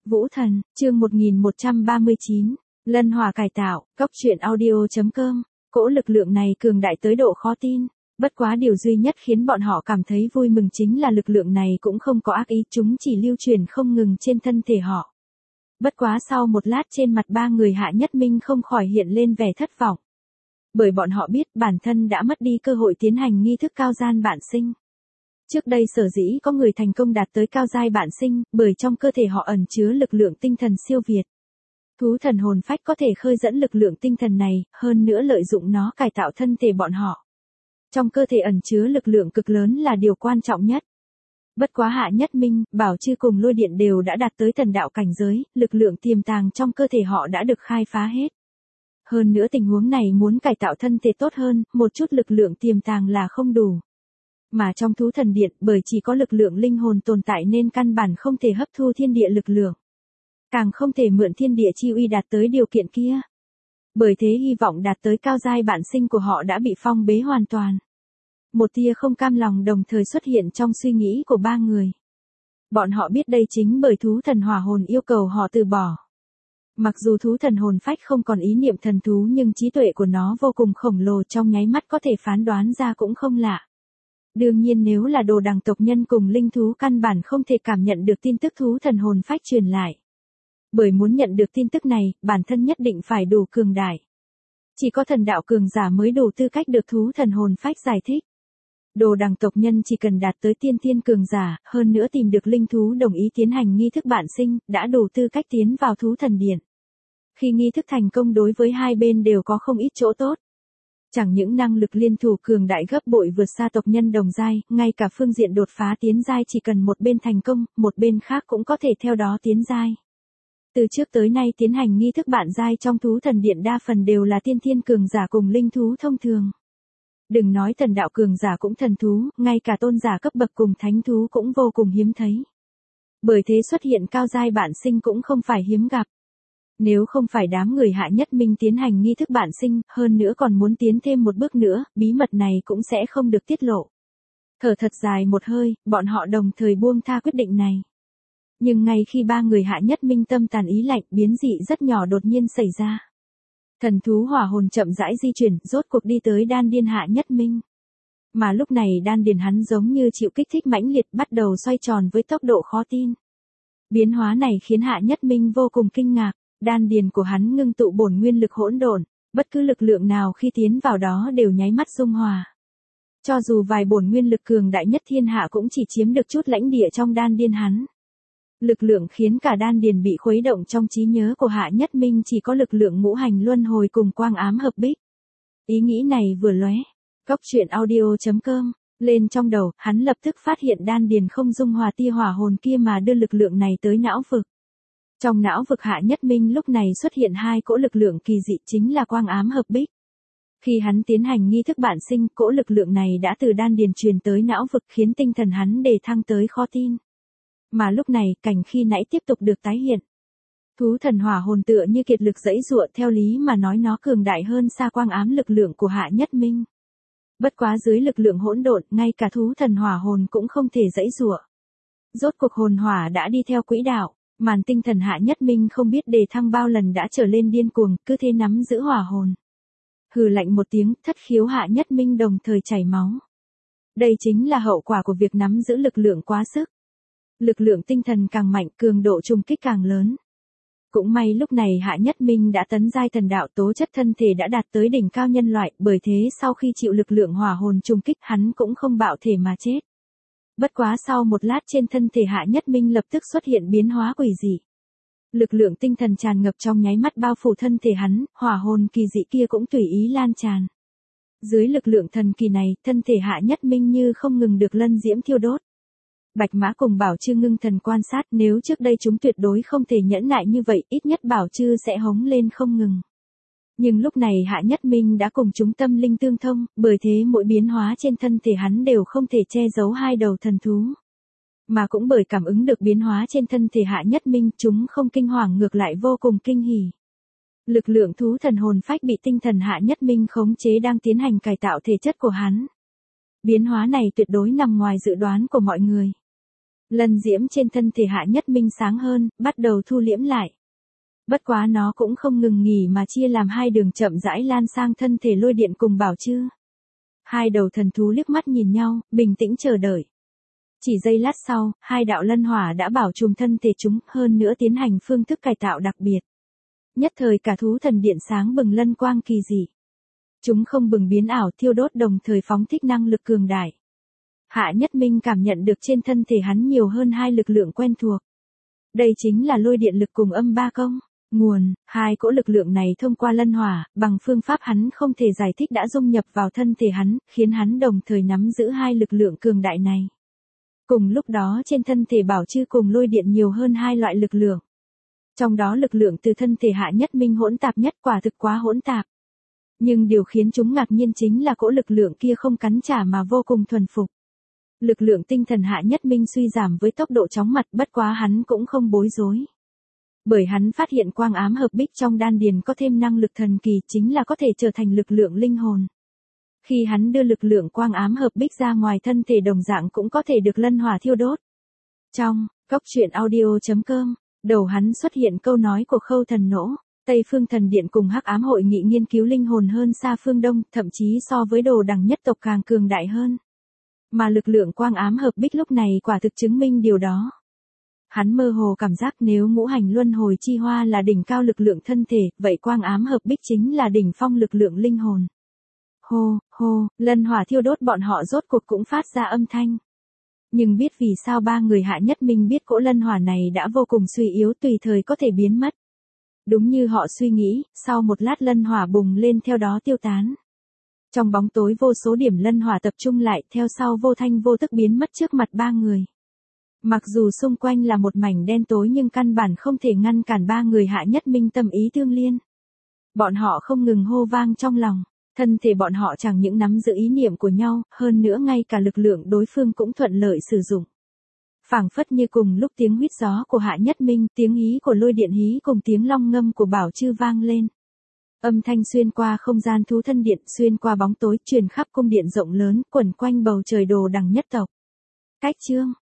Vũ Thần, chương 1139, Lân Hỏa cải tạo, Cốc truyện audio.com, cỗ lực lượng này cường đại tới độ khó tin. Bất quá điều duy nhất khiến bọn họ cảm thấy vui mừng chính là lực lượng này cũng không có ác ý, chúng chỉ lưu truyền không ngừng trên thân thể họ. Bất quá sau một lát trên mặt ba người Hạ Nhất Minh không khỏi hiện lên vẻ thất vọng. Bởi bọn họ biết bản thân đã mất đi cơ hội tiến hành nghi thức cao gian bản sinh. Trước đây sở dĩ có người thành công đạt tới cao giai bản sinh, bởi trong cơ thể họ ẩn chứa lực lượng tinh thần siêu việt. Thú thần hồn phách có thể khơi dẫn lực lượng tinh thần này, hơn nữa lợi dụng nó cải tạo thân thể bọn họ. Trong cơ thể ẩn chứa lực lượng cực lớn là điều quan trọng nhất. Bất quá Hạ Nhất Minh, Bảo Chư cùng Lôi Điện đều đã đạt tới thần đạo cảnh giới, lực lượng tiềm tàng trong cơ thể họ đã được khai phá hết. Hơn nữa tình huống này muốn cải tạo thân thể tốt hơn, một chút lực lượng tiềm tàng là không đủ. Mà trong thú thần điện, bởi chỉ có lực lượng linh hồn tồn tại nên căn bản không thể hấp thu thiên địa lực lượng. Càng không thể mượn thiên địa chi uy đạt tới điều kiện kia. Bởi thế hy vọng đạt tới cao giai bản sinh của họ đã bị phong bế hoàn toàn. Một tia không cam lòng đồng thời xuất hiện trong suy nghĩ của ba người. Bọn họ biết đây chính bởi thú thần hỏa hồn yêu cầu họ từ bỏ. Mặc dù thú thần hồn phách không còn ý niệm thần thú nhưng trí tuệ của nó vô cùng khổng lồ, trong nháy mắt có thể phán đoán ra cũng không lạ. Đương nhiên nếu là đồ đằng tộc nhân cùng linh thú căn bản không thể cảm nhận được tin tức thú thần hồn phách truyền lại. Bởi muốn nhận được tin tức này, bản thân nhất định phải đủ cường đại. Chỉ có thần đạo cường giả mới đủ tư cách được thú thần hồn phách giải thích. Đồ đằng tộc nhân chỉ cần đạt tới tiên thiên cường giả, hơn nữa tìm được linh thú đồng ý tiến hành nghi thức bản sinh, đã đủ tư cách tiến vào thú thần điện. Khi nghi thức thành công đối với hai bên đều có không ít chỗ tốt. Chẳng những năng lực liên thủ cường đại gấp bội vượt xa tộc nhân đồng giai, ngay cả phương diện đột phá tiến giai chỉ cần một bên thành công, một bên khác cũng có thể theo đó tiến giai. Từ trước tới nay tiến hành nghi thức bản giai trong thú thần điện đa phần đều là tiên thiên cường giả cùng linh thú thông thường. Đừng nói thần đạo cường giả cũng thần thú, ngay cả tôn giả cấp bậc cùng thánh thú cũng vô cùng hiếm thấy. Bởi thế xuất hiện cao giai bản sinh cũng không phải hiếm gặp. Nếu không phải đám người Hạ Nhất Minh tiến hành nghi thức bản sinh, hơn nữa còn muốn tiến thêm một bước nữa, bí mật này cũng sẽ không được tiết lộ. Thở thật dài một hơi, bọn họ đồng thời buông tha quyết định này. Nhưng ngay khi ba người Hạ Nhất Minh tâm tàn ý lạnh, biến dị rất nhỏ đột nhiên xảy ra. Thần thú hỏa hồn chậm rãi di chuyển, rốt cuộc đi tới đan điên Hạ Nhất Minh. Mà lúc này đan điền hắn giống như chịu kích thích mãnh liệt, bắt đầu xoay tròn với tốc độ khó tin. Biến hóa này khiến Hạ Nhất Minh vô cùng kinh ngạc. Đan điền của hắn ngưng tụ bổn nguyên lực hỗn độn, bất cứ lực lượng nào khi tiến vào đó đều nháy mắt dung hòa. Cho dù vài bổn nguyên lực cường đại nhất thiên hạ cũng chỉ chiếm được chút lãnh địa trong đan điền hắn. Lực lượng khiến cả đan điền bị khuấy động, trong trí nhớ của Hạ Nhất Minh chỉ có lực lượng ngũ hành luân hồi cùng quang ám hợp bích. Ý nghĩ này vừa lóe, Cốc truyện audio.com lên trong đầu, hắn lập tức phát hiện đan điền không dung hòa tia hỏa hồn kia mà đưa lực lượng này tới não vực. Trong não vực Hạ Nhất Minh lúc này xuất hiện hai cỗ lực lượng kỳ dị, chính là quang ám hợp bích. Khi hắn tiến hành nghi thức bản sinh, cỗ lực lượng này đã từ đan điền truyền tới não vực khiến tinh thần hắn đề thăng tới khó tin. Mà lúc này, cảnh khi nãy tiếp tục được tái hiện. Thú thần hỏa hồn tựa như kiệt lực giãy giụa, theo lý mà nói nó cường đại hơn xa quang ám lực lượng của Hạ Nhất Minh. Bất quá dưới lực lượng hỗn độn, ngay cả thú thần hỏa hồn cũng không thể giãy giụa. Rốt cuộc hồn hỏa đã đi theo quỹ đạo. Màn tinh thần Hạ Nhất Minh không biết đề thăng bao lần đã trở lên điên cuồng, cứ thế nắm giữ hỏa hồn. Hừ lạnh một tiếng, thất khiếu Hạ Nhất Minh đồng thời chảy máu. Đây chính là hậu quả của việc nắm giữ lực lượng quá sức. Lực lượng tinh thần càng mạnh, cường độ trùng kích càng lớn. Cũng may lúc này Hạ Nhất Minh đã tấn giai thần đạo, tố chất thân thể đã đạt tới đỉnh cao nhân loại, bởi thế sau khi chịu lực lượng hỏa hồn trùng kích hắn cũng không bạo thể mà chết. Bất quá sau một lát trên thân thể Hạ Nhất Minh lập tức xuất hiện biến hóa quỷ dị. Lực lượng tinh thần tràn ngập trong nháy mắt bao phủ thân thể hắn, hỏa hồn kỳ dị kia cũng tùy ý lan tràn. Dưới lực lượng thần kỳ này, thân thể Hạ Nhất Minh như không ngừng được lân diễm thiêu đốt. Bạch Mã cùng Bảo Chư ngưng thần quan sát, nếu trước đây chúng tuyệt đối không thể nhẫn nại như vậy, ít nhất Bảo Chư sẽ hống lên không ngừng. Nhưng lúc này Hạ Nhất Minh đã cùng chúng tâm linh tương thông, bởi thế mỗi biến hóa trên thân thể hắn đều không thể che giấu hai đầu thần thú. Mà cũng bởi cảm ứng được biến hóa trên thân thể Hạ Nhất Minh, chúng không kinh hoàng ngược lại vô cùng kinh hỉ. Lực lượng thú thần hồn phách bị tinh thần Hạ Nhất Minh khống chế đang tiến hành cải tạo thể chất của hắn. Biến hóa này tuyệt đối nằm ngoài dự đoán của mọi người. Lân diễm trên thân thể Hạ Nhất Minh sáng hơn, bắt đầu thu liễm lại. Bất quá nó cũng không ngừng nghỉ mà chia làm hai đường chậm rãi lan sang thân thể lôi điện cùng Bảo Chư. Hai đầu thần thú liếc mắt nhìn nhau, bình tĩnh chờ đợi. Chỉ giây lát sau, hai đạo lân hỏa đã bảo trùm thân thể chúng, hơn nữa tiến hành phương thức cải tạo đặc biệt. Nhất thời cả thú thần điện sáng bừng lân quang kỳ dị. Chúng không bừng biến ảo thiêu đốt đồng thời phóng thích năng lực cường đại. Hạ Nhất Minh cảm nhận được trên thân thể hắn nhiều hơn hai lực lượng quen thuộc. Đây chính là lôi điện lực cùng âm ba công. Nguồn, hai cỗ lực lượng này thông qua lân hỏa, bằng phương pháp hắn không thể giải thích đã dung nhập vào thân thể hắn, khiến hắn đồng thời nắm giữ hai lực lượng cường đại này. Cùng lúc đó trên thân thể Bảo Chư cùng lôi điện nhiều hơn hai loại lực lượng. Trong đó lực lượng từ thân thể Hạ Nhất Minh hỗn tạp nhất, quả thực quá hỗn tạp. Nhưng điều khiến chúng ngạc nhiên chính là cỗ lực lượng kia không cắn trả mà vô cùng thuần phục. Lực lượng tinh thần Hạ Nhất Minh suy giảm với tốc độ chóng mặt, bất quá hắn cũng không bối rối. Bởi hắn phát hiện quang ám hợp bích trong đan điền có thêm năng lực thần kỳ, chính là có thể trở thành lực lượng linh hồn. Khi hắn đưa lực lượng quang ám hợp bích ra ngoài thân thể đồng dạng cũng có thể được lân hỏa thiêu đốt. Trong Cốc Truyện Audio.com, đầu hắn xuất hiện câu nói của Khâu Thần Nỗ, Tây Phương Thần Điện cùng Hắc Ám Hội nghị nghiên cứu linh hồn hơn xa phương Đông, thậm chí so với Đồ Đằng nhất tộc càng cường đại hơn. Mà lực lượng quang ám hợp bích lúc này quả thực chứng minh điều đó. Hắn mơ hồ cảm giác nếu ngũ hành luân hồi chi hoa là đỉnh cao lực lượng thân thể, vậy quang ám hợp bích chính là đỉnh phong lực lượng linh hồn. Hô, hô, lân hỏa thiêu đốt bọn họ rốt cuộc cũng phát ra âm thanh. Nhưng biết vì sao ba người Hạ Nhất Minh biết cỗ lân hỏa này đã vô cùng suy yếu, tùy thời có thể biến mất. Đúng như họ suy nghĩ, sau một lát lân hỏa bùng lên theo đó tiêu tán. Trong bóng tối vô số điểm lân hỏa tập trung lại, theo sau vô thanh vô tức biến mất trước mặt ba người. Mặc dù xung quanh là một mảnh đen tối nhưng căn bản không thể ngăn cản ba người Hạ Nhất Minh tâm ý tương liên. Bọn họ không ngừng hô vang trong lòng, thân thể bọn họ chẳng những nắm giữ ý niệm của nhau, hơn nữa ngay cả lực lượng đối phương cũng thuận lợi sử dụng. Phảng phất như cùng lúc tiếng huýt gió của Hạ Nhất Minh, tiếng hí của lôi điện hí cùng tiếng long ngâm của Bảo Chư vang lên. Âm thanh xuyên qua không gian thú thân điện, xuyên qua bóng tối, truyền khắp cung điện rộng lớn, quẩn quanh bầu trời Đồ Đằng nhất tộc. Cách chương